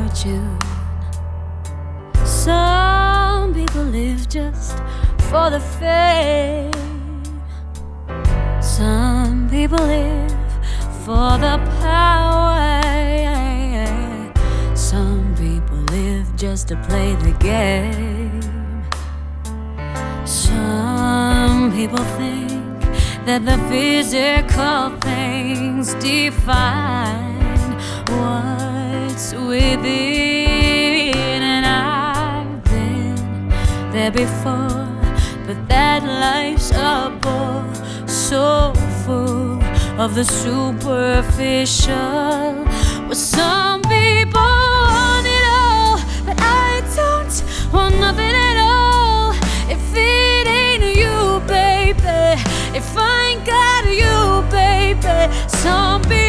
fortune. Some people live just for the fame. Some people live for the power. Some people live just to play the game. Some people think that the physical things define what's within. And I've been there before, but that life's a bore, so full of the superficial. Well, some people want it all, but I don't want nothing at all. If it ain't you, baby, if I ain't got you, baby. Some people